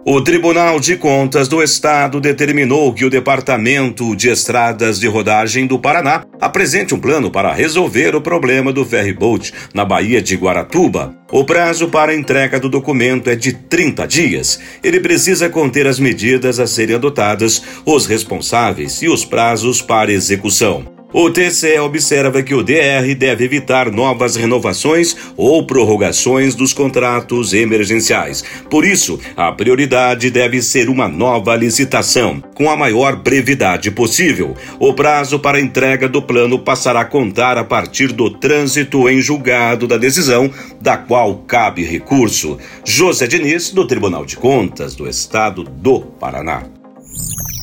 O Tribunal de Contas do Estado determinou que o Departamento de Estradas de Rodagem do Paraná apresente um plano para resolver o problema do ferryboat na Baía de Guaratuba. O prazo para a entrega do documento é de 30 dias. Ele precisa conter as medidas a serem adotadas, os responsáveis e os prazos para execução. O TCE observa que o DR deve evitar novas renovações ou prorrogações dos contratos emergenciais. Por isso, a prioridade deve ser uma nova licitação, com a maior brevidade possível. O prazo para a entrega do plano passará a contar a partir do trânsito em julgado da decisão, da qual cabe recurso. José Diniz, do Tribunal de Contas do Estado do Paraná.